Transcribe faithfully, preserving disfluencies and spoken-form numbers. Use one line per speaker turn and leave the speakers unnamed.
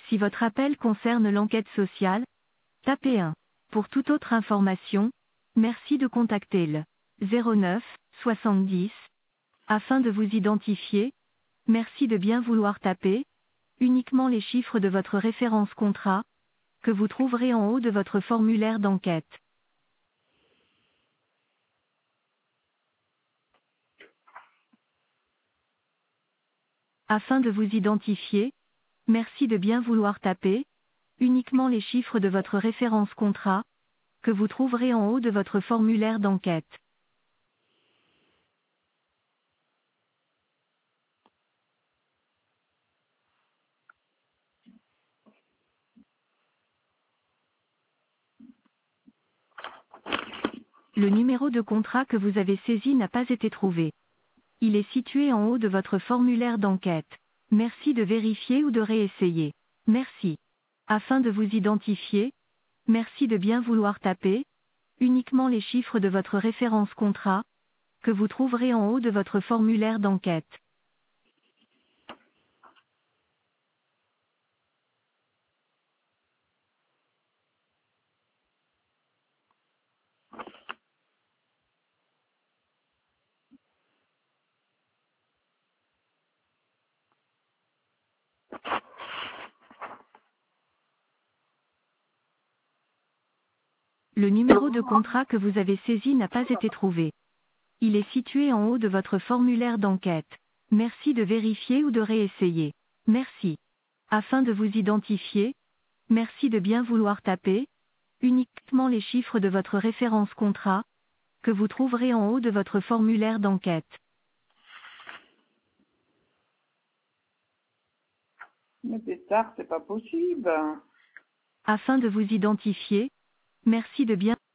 Si votre appel concerne l'enquête sociale, tapez un. Pour toute autre information, merci de contacter le zéro neuf soixante-dix. Afin de vous identifier, merci de bien vouloir taper uniquement les chiffres de votre référence contrat, que vous trouverez en haut de votre formulaire d'enquête. Afin de vous identifier, merci de bien vouloir taper uniquement les chiffres de votre référence contrat, que vous trouverez en haut de votre formulaire d'enquête. Le numéro de contrat que vous avez saisi n'a pas été trouvé. Il est situé en haut de votre formulaire d'enquête. Merci de vérifier ou de réessayer. Merci. Afin de vous identifier, merci de bien vouloir taper uniquement les chiffres de votre référence contrat, que vous trouverez en haut de votre formulaire d'enquête. Le numéro de contrat que vous avez saisi n'a pas été trouvé. Il est situé en haut de votre formulaire d'enquête. Merci de vérifier ou de réessayer. Merci. Afin de vous identifier, merci de bien vouloir taper uniquement les chiffres de votre référence contrat, que vous trouverez en haut de votre formulaire d'enquête.
Mais c'est tard, c'est pas possible.
Afin de vous identifier, merci de bien